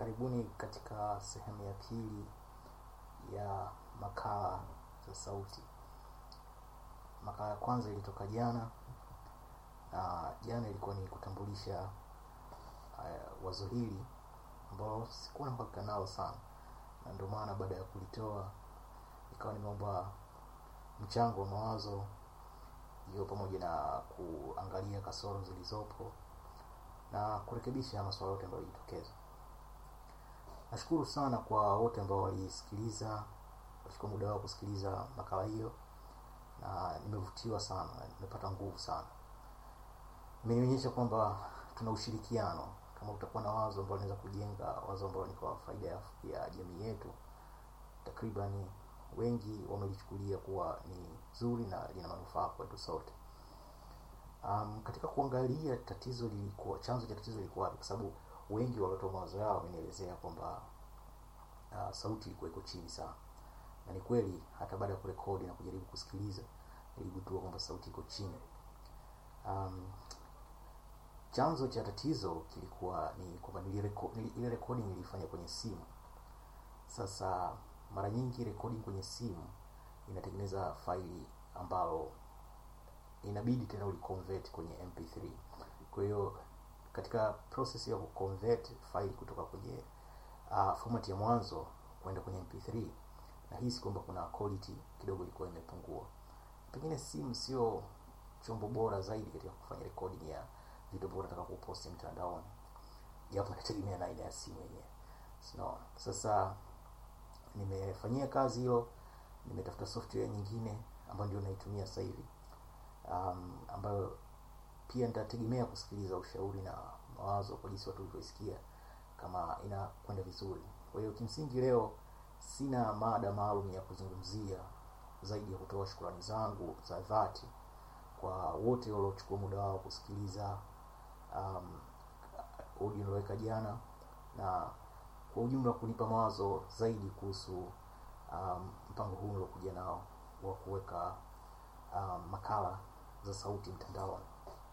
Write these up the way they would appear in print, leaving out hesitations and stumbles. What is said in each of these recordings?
Karibuni katika sehemu ya pili ya makala za sauti. Makala ya kwanza ilitoka jana, na jana ilikuwa ni kutambulisha wazo hili ambalo sikuwa na mpaka nalo sana, na ndio maana baada ya kulitoa ikawa nimeomba mchango wa mawazo hiyo, pamoja na kuangalia kasoro zilizopo na kurekebisha masuala yote ambayo yalitokeza. Nashukuru sana kwa wote ambao walisikiliza, walichukua muda wao kusikiliza makala hiyo, na nimevutiwa sana, nimepata nguvu sana. Imenionyesha kwamba tuna ushirikiano. Kama utakuwa na wazo ambalo linaweza kujenga, wazo ambalo ni kwa faida ya jamii yetu, takriban wengi wamelichukulia kuwa ni zuri na lina manufaa kwetu sote. Katika kuangalia tatizo lilikuwa, chanzo cha tatizo lilikuwa wapi, kwa sababu wengi waliotoa mawazo yao wamenielezea kwamba sauti ilikuwa iko chini sana. Na ni kweli, hata baada ya kurekodi na kujaribu kusikiliza niligundua kwamba sauti iko chini. Chanzo cha tatizo kilikuwa ni kwamba ile recording nilifanya kwenye simu. Sasa mara nyingi recording kwenye simu inatengeneza faili ambalo inabidi tena uliconvert kwenye MP3. Kwa hiyo katika process ya kuconvert faili kutoka kwenye format ya mwanzo kwenda kwenye MP3, na hisi kwamba kuna quality kidogo ilikuwa imepungua. Pengine simu sio chombo bora zaidi katika kufanya recording ya video bora nataka kupost mtandaoni, japo inategemea na aina ya simu yenyewe. Sasa nimefanyia kazi hilo, nimetafuta software nyingine ambayo ndio naitumia sasa hivi, ambayo pia nitategemea kusikiliza ushauri na mawazo kwa jinsi watu walivyosikia kama inakwenda vizuri. Kwa hiyo kimsingi leo sina mada maalum ya kuzungumzia zaidi ya kutoa shukrani zangu za dhati kwa wote waliochukua muda wao kusikiliza audio niliyoweka jana, na kwa ujumla kunipa mawazo zaidi kuhusu mpango huu uliokuja nao wa kuweka makala za sauti mtandaoni.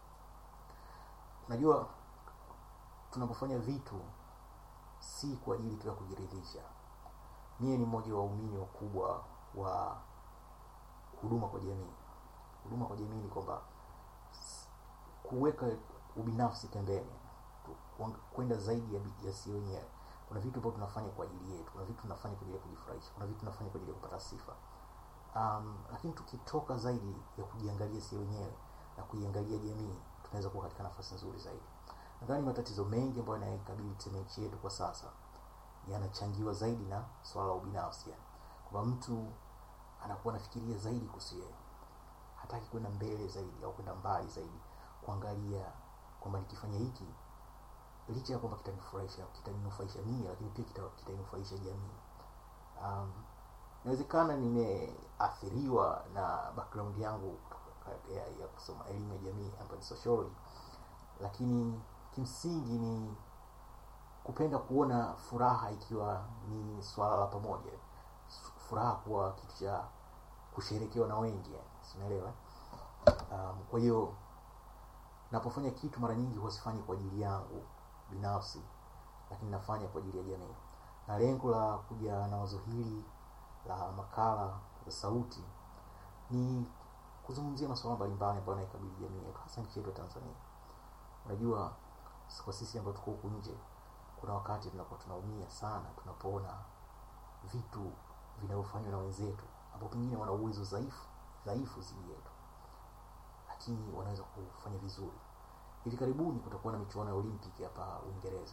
Najua tunapofanya vitu si kwa ajili tu ya kujiridhisha. Mimi ni mmoja wa waumini wakubwa wa huduma kwa jamii. Huduma kwa jamii ni kwamba kuweka ubinafsi pembeni, kwenda zaidi ya sisi wenyewe. Kuna vitu ambavyo tunafanya kwa ajili yetu, kuna vitu tunafanya kwa ajili ya kujifurahisha, kuna vitu tunafanya kwa ajili ya kupata sifa. Lakini tukitoka zaidi ya kujiangalia sisi wenyewe na kuiangalia jamii, tunaweza kuwa katika nafasi nzuri zaidi. Nadhani matatizo mengi ambayo yanayokabili nchi yetu kwa sasa yanachangiwa zaidi na swala la ubinafsi. Kwa mtu anakuwa anafikiria zaidi kuhusu yeye, hataki kwenda mbele zaidi au kwenda mbali zaidi, kuangalia kwamba nikifanya hiki, licha ya kwamba kitanifurahisha, kitaninufaisha mimi, lakini pia kitainufaisha jamii. Inawezekana nimeathiriwa na background yangu ya kusoma elimu ya jamii ambayo ni sociology, lakini kimsingi ni kupenda kuona furaha ikiwa ni swala la pamoja, furaha kuwa kitu cha kusherekewa na wengi, unaelewa. Kwa hiyo napofanya kitu mara nyingi husifanyi kwa ajili yangu binafsi, lakini nafanya kwa ajili ya jamii. Na lengo la kuja na wazo hili la makala za sauti ni kuzungumzia masuala mbalimbali ambayo yanakabili jamii yetu, hasa nchi yetu ya Tanzania. Unajua, kwa sisi ambao tuko huku nje, kuna wakati tunakuwa tunaumia sana tunapoona vitu vinavyofanywa na wenzetu ambao pengine wana uwezo dhaifu zaidi yetu, lakini wanaweza kufanya vizuri. Hivi karibuni kutakuwa na michuano ya Olimpiki hapa Uingereza,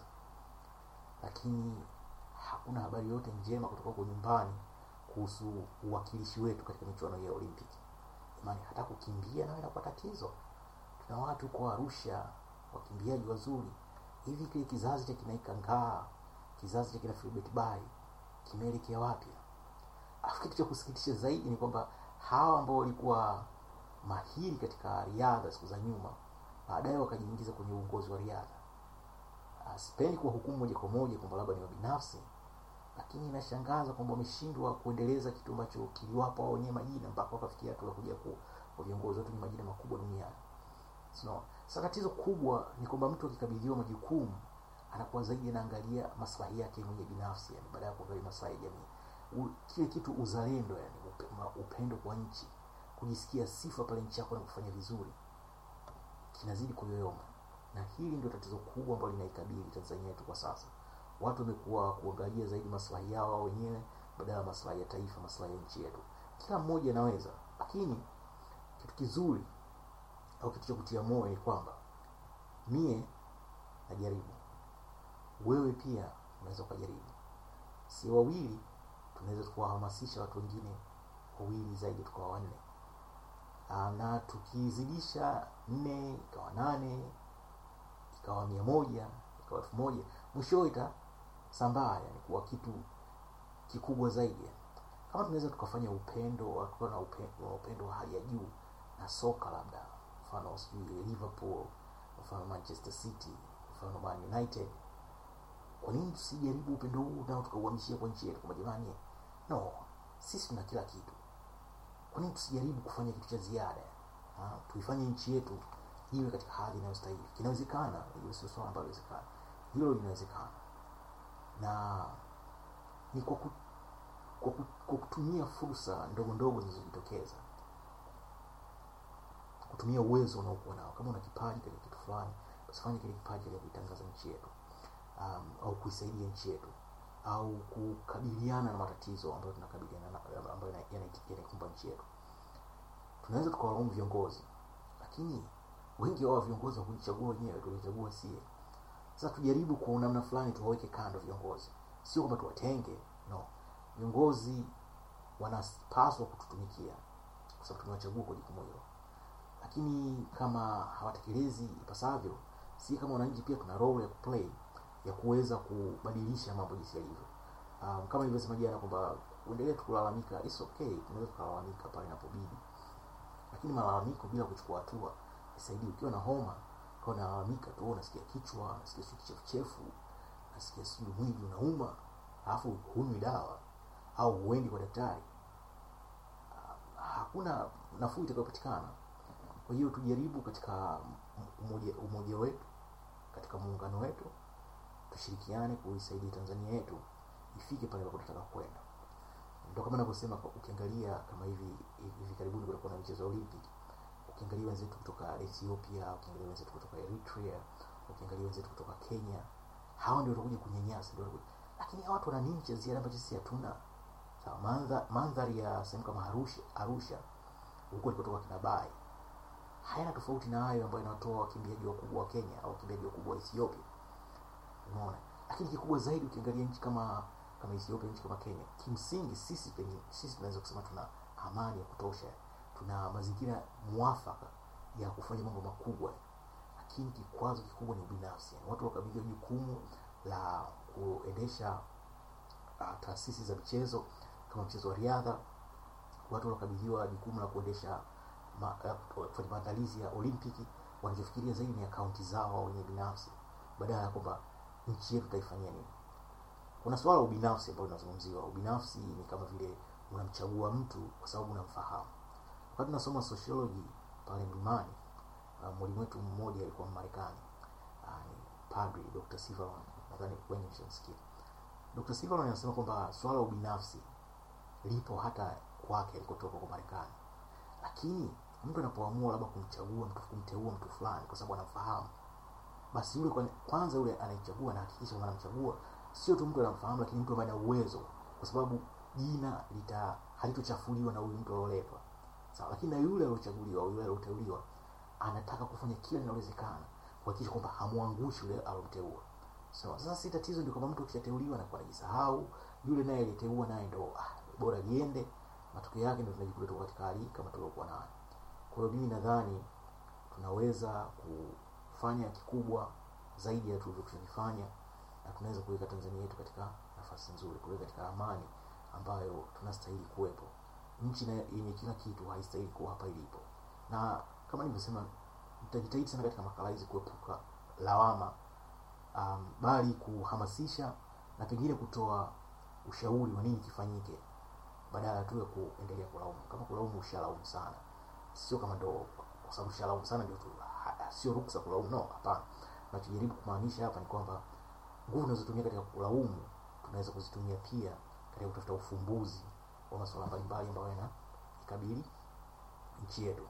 lakini hakuna habari yote njema kutoka kwa nyumbani kuhusu uwakilishi wetu katika michuano ya Olimpiki. Imani hata kukimbia na inakuwa tatizo. Tuna watu kwa Arusha wakimbiaji wazuri. Hivi kile kizazi cha kina Ikangaa, kizazi cha kina Philbert Bayi kimeelekea wapi? Kitu cha kusikitisha zaidi ni kwamba hawa ambao walikuwa mahiri katika riadha siku za nyuma, baadaye wakajiingiza kwenye uongozi wa riadha. Sipendi kwa hukumu moja kwa moja kwamba labda ni binafsi, lakini inashangaza kwamba wameshindwa kuendeleza kitu ambacho kiliwapa wao wenyewe majina mpaka wakafikia hatua kuja kwa viongozi wetu ni majina makubwa duniani. Sasa tatizo kubwa ni kwamba mtu akikabidhiwa majukumu anakuwa zaidi anaangalia maslahi yake mwenyewe binafsi, yani baada ya kuangalia maslahi ya jamii. Kile kitu uzalendo, yani upendo kwa nchi, kujisikia sifa pale nchi yako inafanya vizuri, kinazidi kuyoyoma. Na hili ndio tatizo kubwa ambalo linaikabili Tanzania yetu kwa sasa. Watu wamekuwa kuangalia zaidi maslahi yao wenyewe badala ya maslahi ya taifa, maslahi ya nchi yetu. Kila mmoja anaweza, lakini kitu kizuri au kitu cha kutia moyo ni kwamba mie najaribu, wewe pia unaweza kujaribu. Si wawili, tunaweza kuwahamasisha watu wengine wawili zaidi, tukawa wanne. Na tukizidisha 4 ikawa 8 ikawa 100 ikawa 1000, mwisho itasambaa, yani kuwa kitu kikubwa zaidi. Kama tunaweza tukafanya upendo wa upendo wa hali ya juu na soka, labda mfano sijui Liverpool, mfano Manchester City, mfano Man United, kwa nini tusijaribu upendo huu nao tukauhamishia kwa nchi yetu? Kwa jamani, no, sisi tuna kila kitu. Kwa nini tusijaribu kufanya kitu cha ziada? Tuifanye nchi yetu iwe katika hali inayostahili. Kinawezekana, hiyo sio swala ambalo linawezekana. Hilo linawezekana. Na ni kwa kutumia fursa ndogo ndogo zinazojitokeza. Kutumia uwezo unaokuwa nao. Kama una kipaji katika kitu fulani, basi fanya kile kipaji ili kuitangaza nchi yetu. Au kuisaidia nchi yetu, au kukabiliana na matatizo ambayo tunakabiliana nayo, ambayo yanaikumba nchi yetu. Tunaweza tukawalaumu viongozi, lakini wengi wao viongozi hawakuchagua wenyewe, tulichagua sie. Sasa tujaribu kwa namna fulani tuwaweke kando viongozi. Sio kwamba tuwatenge, no. Viongozi wanapaswa kututumikia kwa sababu tumewachagua kwa jukumu hilo. Lakini kama hawatekelezi ipasavyo, si kama wananchi pia tuna role ya kuplay ya kuweza kubadilisha mambo jinsi yalivyo. Kama nilivyosema jana kwamba uendelee kulalamika, it's okay, tunaweza kulalamika pale inapobidi. Lakini malalamiko bila kuchukua hatua isaidie. Ukiwa na homa, kwa unalalamika tu, unasikia kichwa, unasikia kichefu, unasikia sijui mwili unauma, alafu hunywi dawa au huendi kwa daktari, hakuna nafuu itakayopatikana. Kwa hiyo tujaribu katika umoja wetu, katika muungano wetu, tushirikiane kuisaidia Tanzania yetu ifike pale ambapo tunataka kwenda. Ndio kama ninavyosema, ukiangalia kama hivi karibuni kulikuwa na michezo ya Olympic, ukiangalia wenzetu kutoka Ethiopia, ukiangalia wenzetu kutoka Eritrea, ukiangalia wenzetu kutoka Kenya, hao ndio watakuja kunyanyasa, ndio. Lakini hao watu wana nini cha ziada ambacho sisi hatuna? Sawa, mandhari ya sehemu kama Arusha huko kutoka Kinabai hayana tofauti na hayo ambayo inatoa wakimbiaji wakubwa wa Kenya au wakimbiaji wakubwa wa Ethiopia. Unaona? Lakini kikubwa zaidi ukiangalia nchi kama Ethiopia, nchi kama Kenya, kimsingi sisi tunaweza kusema tuna amani ya kutosha, tuna mazingira muafaka ya kufanya mambo makubwa. Lakini kikwazo kikubwa ni ubinafsi. Yani watu wakabidhiwa jukumu la kuendesha taasisi za michezo kama mchezo wa riadha, watu wakabidhiwa jukumu la kuendesha kufanya maandalizi ya Olimpiki, wanajifikiria zaidi ni akaunti zao wenye binafsi badala ya kwamba nchi yetu taifanyia nini. Kuna swala ubinafsi ambalo linazungumziwa. Ubinafsi ni kama vile unamchagua mtu kwa sababu unamfahamu. Wakati tunasoma sociology pale Mlimani, mwalimu wetu mmoja alikuwa Marekani, Padre Dr. Sivalon, nadhani wengi mshasikia. Dr. Sivalon anasema kwamba swala ubinafsi lipo hata kwake alikotoka kwa Marekani. Lakini mtu anapoamua labda kumteua mtu fulani kwa sababu anamfahamu, basi yule kwanza yule anayechagua na hakikisha kwamba anamchagua sio tu mtu anamfahamu, lakini mtu ambaye ana uwezo, kwa sababu jina halitochafuliwa na huyu mtu aliyoletwa. Sawa, lakini na yule aliyochaguliwa au yule aliyoteuliwa anataka kufanya kila linalowezekana kuhakikisha kwamba hamwangushi yule aliyomteua. Sasa si tatizo ndio kama mtu akishateuliwa na kwa kujisahau, yule naye aliteua naye ndio bora liende, matokeo yake ndio tunajikuta katika hali kama tuliokuwa nayo. Kwa hiyo mimi nadhani tunaweza kufanya kikubwa zaidi ya tulivyofanya, na tunaweza kuweka Tanzania yetu katika nafasi nzuri, kuweka katika amani ambayo tunastahili kuwepo. Nchi yenye kila kitu haistahili kuwa hapa ilipo. Na kama nilivyosema, nitajitahidi sana katika makala hizi kuepuka lawama, bali kuhamasisha na pengine kutoa ushauri wa nini kifanyike badala tu ya kuendelea kulaumu. Kama kulaumu ushalaumu sana, sio kama ndo kwa sababu ushalaumu sana ndio tu sio ruksa kulaumu, no, hapana. Tunachojaribu kumaanisha hapa ni kwamba nguvu tunazotumia katika kulaumu tunaweza kuzitumia pia katika kutafuta ufumbuzi wa masuala mbalimbali ambayo yanakabili nchi yetu.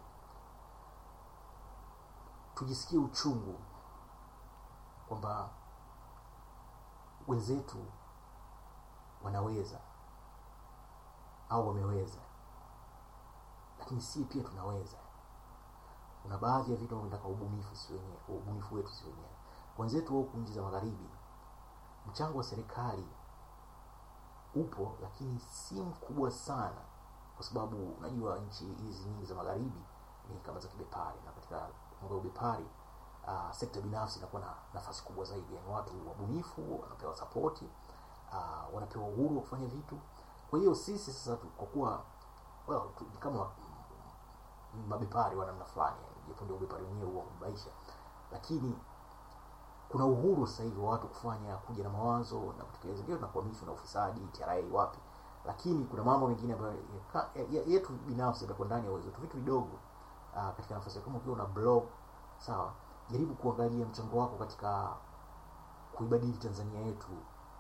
Tujisikie uchungu kwamba wenzetu wanaweza au wameweza, lakini si pia tunaweza. Kuna baadhi ya vitu vinataka ubunifu wetu si wenyewe. Wenzetu wao nchi za magharibi, mchango wa serikali upo, lakini si mkubwa sana, kwa sababu unajua nchi hizi nyingi za magharibi ni kama za kibepari, na katika mambo ya ubepari sekta binafsi inakuwa na nafasi kubwa zaidi. Yani watu wabunifu wanapewa support, wanapewa uhuru wa kufanya vitu. Kwa hiyo sisi sasa kwa kuwa kama mabepari wa namna fulani, japo ndio ubepari wenyewe huwa kubaisha, lakini kuna uhuru sasa hivi wa watu kufanya, kuja na mawazo na kutekeleza. Ndio tunakwamishwa na ufisadi, TRA wapi, lakini kuna mambo mengine ambayo yetu binafsi yako ndani ya uwezo, vitu vidogo. Katika nafasi kama ukiwa una blog, sawa, jaribu kuangalia mchango wako katika kuibadili Tanzania yetu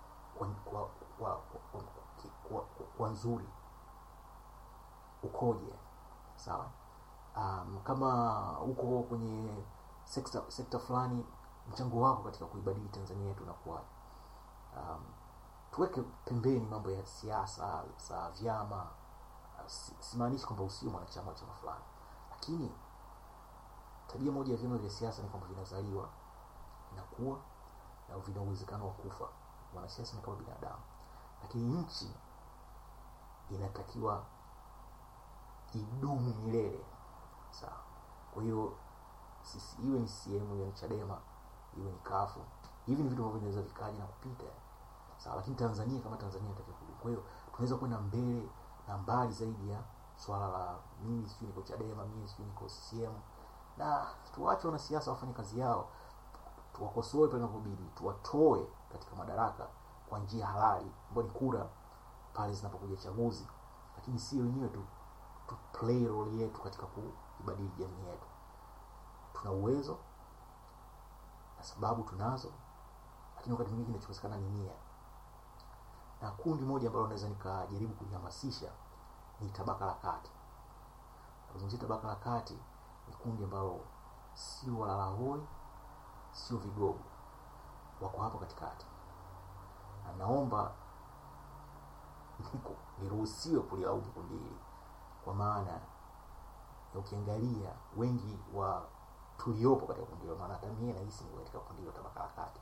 kwa nzuri ukoje, sawa. Kama uko kwenye sekta fulani, mchango wako katika kuibadili Tanzania yetu unakuwa. Tuweke pembeni mambo ya siasa za vyama. Simaanishi kwamba usio mwanachama wa chama fulani, lakini tabia moja ya vyama vya siasa ni kwamba vinazaliwa, vinakuwa na vina uwezekano wa kufa. Wanasiasa ni kama binadamu, lakini nchi inatakiwa idumu milele, sawa. Kwa hiyo sisi, iwe ni CCM, iwe ni Chadema, iwe ni kafu, hivi ni vitu ambavyo vinaweza vikaja na kupita, sawa. Lakini Tanzania kama Tanzania inatakiwa kudumu. Kwa hiyo tunaweza kwenda mbele na mbali zaidi ya swala la mimi sio niko Chadema, mimi sio niko CCM, na tuache wanasiasa wafanye kazi yao. Tuwakosoe pale inapobidi, tuwatoe katika madaraka kwa njia halali, ambayo ni kura pale zinapokuja chaguzi, lakini si wenyewe tu play role yetu katika kuibadili jamii yetu. Tuna uwezo na sababu tunazo, lakini wakati mwingine kinachokosekana ni nia. Na kundi moja ambalo naweza nikajaribu kulihamasisha ni tabaka la kati. Tunazungumzia tabaka la kati, ni kundi ambalo sio walalahoi, sio vigogo, wako hapo katikati. Na naomba niruhusiwe kulilaumu kundi hili, kwa maana ya ukiangalia wengi wa tuliopo katika kundi hilo, maana hata mimi nahisi ni katika kundi hilo tabaka la kati.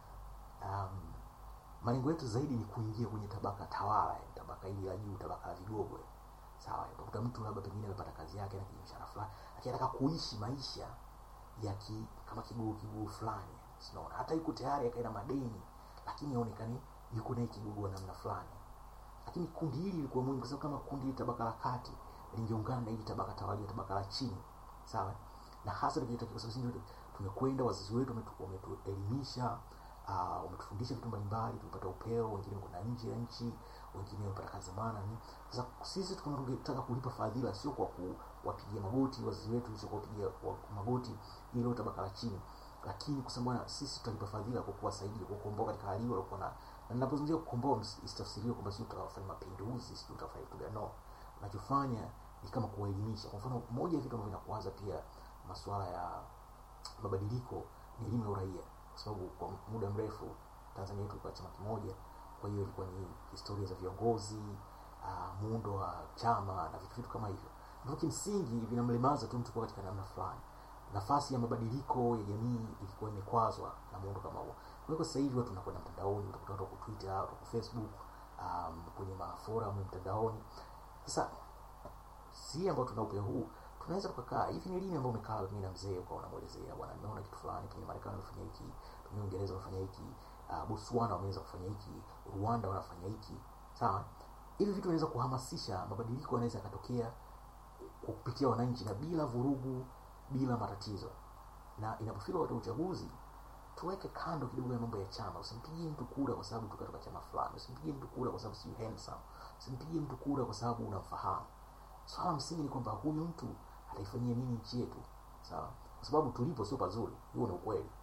Malengo yetu zaidi ni kuingia kwenye tabaka tawala, tabaka hili la juu, tabaka la vigogo, sawa. Utakuta mtu labda pengine amepata kazi yake na kibiashara fulani, lakini anataka kuishi maisha ya kama kigogo fulani, unaona. Hata yuko tayari akaenda madeni, lakini aonekane yuko na kigogo na namna fulani. Lakini kundi hili lilikuwa muhimu, kwa sababu kama kundi hili tabaka la kati lingeungana na hili tabaka tawala, tabaka la chini, sawa. Na hasa tukitaka, kwa sababu tumekwenda, wazazi wetu wametuelimisha, wametufundisha vitu mbalimbali, tumepata upeo, wengine kuna nje ya nchi, wengine wamepata kazi zamana. Sasa sisi tunataka kulipa fadhila, sio kwa kuwapigia magoti wazazi wetu, sio kwa kupigia magoti ile tabaka la chini, lakini kusema sisi tutalipa fadhila kwa kuwasaidia, kwa kuomba katika hali hiyo walikuwa na ninapozungumzia kukomboa, isitafsiriwe kwamba sisi tutafanya mapinduzi, sisi tutafanya kitu gani. No, tunachofanya ni kama kuelimisha. Kwa mfano, moja ya vitu ambavyo vinakuanza pia masuala ya mabadiliko ni elimu ya uraia, kwa sababu kwa muda mrefu Tanzania yetu ilikuwa chama kimoja. Kwa hiyo ilikuwa ni historia za viongozi, muundo wa chama na vitu kama hivyo, ndio kimsingi vinamlemaza tu mtu kwa katika namna fulani. Nafasi ya mabadiliko ya jamii ilikuwa imekwazwa na muundo kama huo. Kwa hiyo sasa hivi watu wanakwenda mtandaoni, utakuta watu kwa Twitter, watu kwa Facebook, kwenye maforum mtandaoni. Sasa si ambao tuna upeo huu, tunaweza tukakaa hivi. Ni lini ambao umekaa mimi na mzee kwa unamuelezea, bwana nimeona kitu fulani kwenye Marekani wanafanya hiki, kwenye Uingereza wanafanya hiki, Botswana wameweza kufanya hiki, Rwanda wanafanya hiki, sawa. Hivi vitu vinaweza kuhamasisha mabadiliko, yanaweza katokea kwa kupitia wananchi na bila vurugu, bila matatizo. Na inapofika wakati wa uchaguzi, tuweke kando kidogo ya mambo ya chama. Usimpigie mtu kura kwa sababu tukatoka chama fulani, usimpigie mtu kura kwa sababu si handsome, usimpigie mtu kura kwa sababu unamfahamu. Swala msingi ni kwamba huyu mtu ataifanyia nini nchi yetu, sawa. Kwa sababu tulipo sio pazuri, hiyo ni ukweli.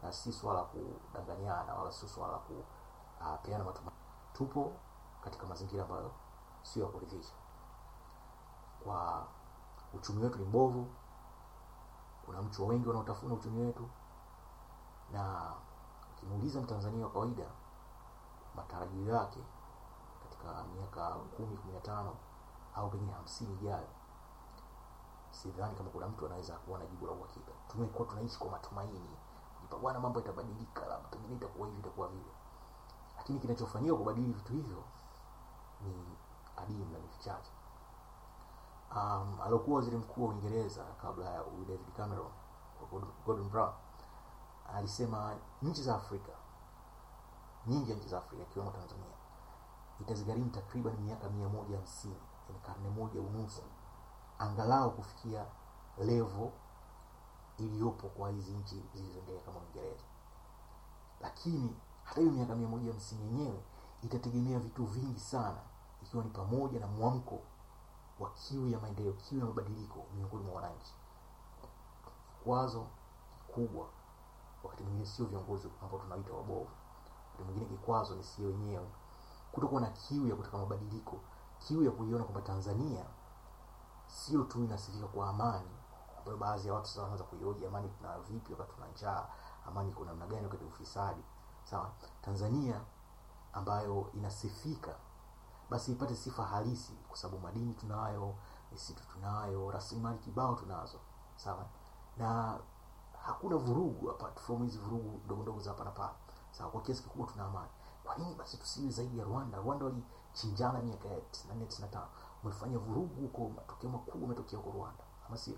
na si swala kudanganyana wala si swala kupeana matumaini. Tupo katika mazingira ambayo sio ya kuridhisha. Kwa uchumi wetu ni mbovu, kuna mchwa wengi wanaotafuna uchumi wetu, na ukimuuliza Mtanzania wa kawaida matarajio yake katika miaka 10, 15 au pengine 50 ijayo, sidhani kama kuna mtu anaweza kuwa na jibu la uhakika. Tumekuwa tunaishi kwa matumaini, bwana mambo yatabadilika, labda pengine itakuwa hivi itakuwa vile. Lakini kinachofanyika kubadili vitu hivyo ni adimu na ni vichache. Alikuwa waziri mkuu wa Uingereza kabla ya David Cameron, Gordon Brown, alisema nchi za Afrika, nyingi ya nchi za Afrika ikiwemo Tanzania, itazigharimu takriban miaka 150, yani karne moja unusu, angalau kufikia level iliyopo kwa hizi nchi zilizoendelea kama Uingereza. Lakini hata hiyo miaka 150 yenyewe itategemea vitu vingi sana, ikiwa ni pamoja na mwamko wa kiu ya maendeleo, kiu ya mabadiliko miongoni mwa wananchi. Kikwazo kubwa wakati mwingine sio viongozi ambao tunaita wabovu, wakati mwingine kikwazo ni sio wenyewe kutokuwa na kiu ya kutaka mabadiliko, kiu ya kuiona kwamba Tanzania sio tu inasifika kwa amani, ambayo baadhi ya watu sasa wanaanza kuioje amani tuna vipi wakati tuna njaa, amani kuna namna gani wakati ufisadi. Sawa, Tanzania ambayo inasifika basi ipate sifa halisi, kwa sababu madini tunayo, misitu tunayo, rasilimali kibao tunazo. Sawa, na hakuna vurugu apart from hizi vurugu ndogo ndogo za hapa na pale. Sawa, kwa kiasi kikubwa tuna amani. Kwa nini basi tusiwe zaidi ya Rwanda? Rwanda walichinjana miaka ya 94-95, wamefanya vurugu huko, matokeo makubwa yametokea huko Rwanda, ama sio?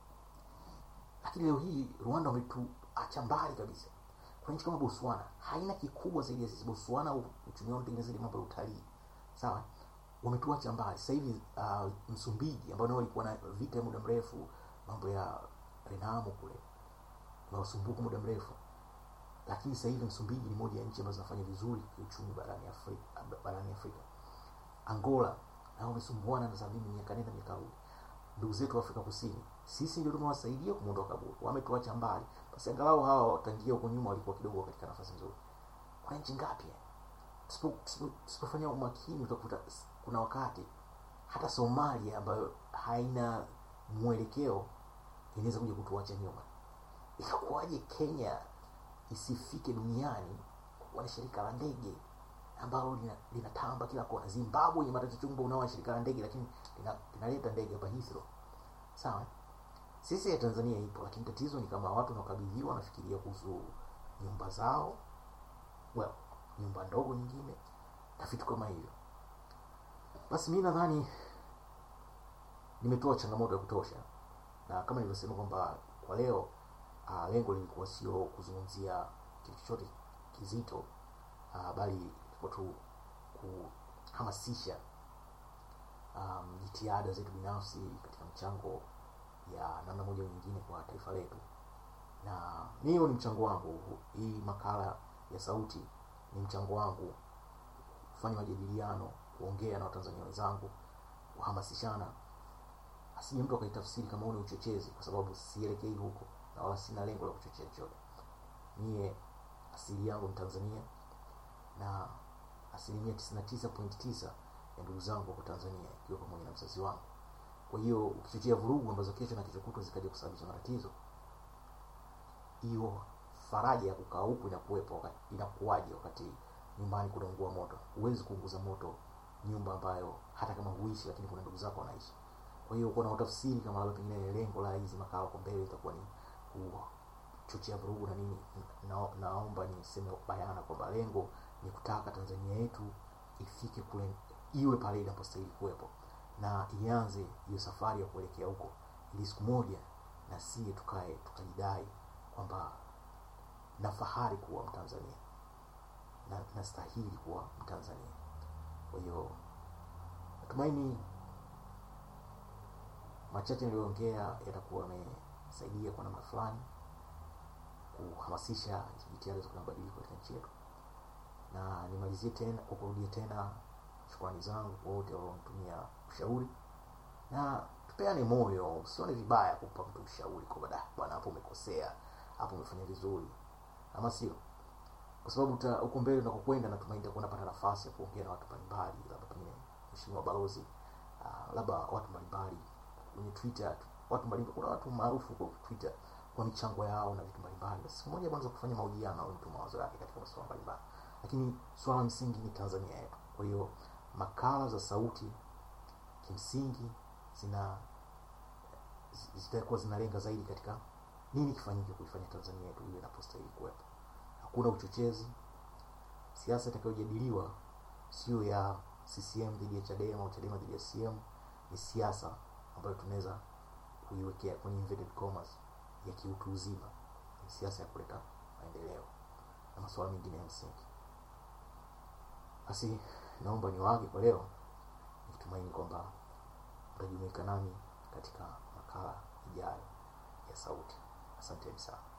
Lakini leo hii Rwanda wametuacha mbali kabisa. Kwa nchi kama Botswana haina kikubwa zaidi ya sisi. Botswana uchumi wao unatengeneza ile mambo ya utalii. Sawa, wametuacha mbali. Sasa hivi Msumbiji ambao nao walikuwa na vita ya muda mrefu, mambo ya Renamo kule, na usumbufu muda mrefu, lakini sasa hivi Msumbiji ni moja ya nchi ambazo zinafanya vizuri kiuchumi barani Afrika. Angola nao wamesumbuana na sabini miaka nenda miaka rudi. Ndugu zetu wa Afrika Kusini, sisi ndio tunawasaidia kumuondoa kaburi, wametuacha mbali. Basi angalau hao tangia huko nyuma walikuwa kidogo katika nafasi nzuri. Kuna nchi ngapi tusipofanya umakini utakuta kuna wakati hata Somalia ambayo haina mwelekeo inaweza kuja kutuacha nyuma. Itakuwaje Kenya isifike duniani wana shirika la ndege ambalo linatamba kila kona? Zimbabwe yenye matatizo chungu unao shirika la ndege lakini linaleta ndege hapa Heathrow. Sawa, sisi ya Tanzania ipo, lakini tatizo ni kama watu wanakabidhiwa wanafikiria kuhusu nyumba zao, nyumba ndogo nyingine na vitu kama hivyo. Basi mimi nadhani nimetoa changamoto ya kutosha, na kama nilivyosema kwamba kwa leo lengo lilikuwa sio kuzungumzia kitu chochote kizito, bali ilikuwa tu kuhamasisha jitihada zetu binafsi katika mchango ya namna moja au nyingine kwa taifa letu. Na hiyo ni mchango wangu. Hii makala ya sauti ni mchango wangu, kufanya majadiliano, kuongea na Watanzania wenzangu, kuhamasishana. Asije mtu akaitafsiri kama ni uchochezi, kwa sababu sielekei huko na wala sina lengo la kuchochea chochote. Mie asili yangu ni Tanzania, na 99.9% ya ndugu zangu wako Tanzania, ikiwa pamoja na mzazi wangu. Kwa hiyo ukichochea vurugu ambazo kesho na kesho kutwa zikaje kusababisha matatizo, hiyo faraja ya kukaa huku inakuwepo inakuwaje wakati nyumbani kunaungua moto? Huwezi kuunguza moto nyumba ambayo hata kama huishi lakini kuna ndugu zako wanaishi. Kwa hiyo kuna utafsiri kama labda pengine lengo la hizi makala kwa mbele itakuwa ni kuchochea vurugu na nini. Naomba niseme bayana kwamba lengo ni kutaka Tanzania yetu ifike kule, iwe pale inapostahili kuwepo, na ianze hiyo safari ya kuelekea huko, ili siku moja na sie tukae tukajidai kwamba na fahari kuwa Mtanzania na nastahili kuwa Mtanzania. Kwa hiyo natumaini machache niliyoongea yatakuwa yamesaidia kwa namna fulani kuhamasisha jitihada za kubadilika katika nchi yetu. Na nimalizie tena kwa kurudia tena shukrani zangu kwa wote walionitumia ushauri, na tupeane moyo. Usione vibaya kumpa mtu ushauri kwa bwana hapo umekosea, hapo umefanya vizuri. ama sio? Kwa sababu huko mbele unakokwenda natumaini nitakuwa napata nafasi ya kuongea na watu mbalimbali, labda pengine mheshimiwa balozi, labda watu mbalimbali kwenye Twitter, watu mbalimbali, kuna watu maarufu kwa Twitter kwa michango yao na vitu mbalimbali. Siku moja kwanza kufanya mahojiano au mtu mawazo yake katika masuala mbalimbali. Lakini swala msingi ni Tanzania yetu. Kwa hiyo makala za sauti kimsingi zitakuwa zinalenga zaidi katika nini kifanyike kuifanya Tanzania yetu iwe inapostahili kuwepo. Hakuna uchochezi. Siasa itakayojadiliwa sio ya CCM dhidi ya Chadema au Chadema dhidi ya CCM. Ni siasa ambayo tunaweza kuiwekea kwenye inverted commas ya kiutu uzima. Ni siasa ya kuleta maendeleo na masuala mengine ya msingi. Basi naomba niwaage kwa leo, nikitumaini kwamba mtajumuika nami katika makala ijayo ya sauti. Asante sana.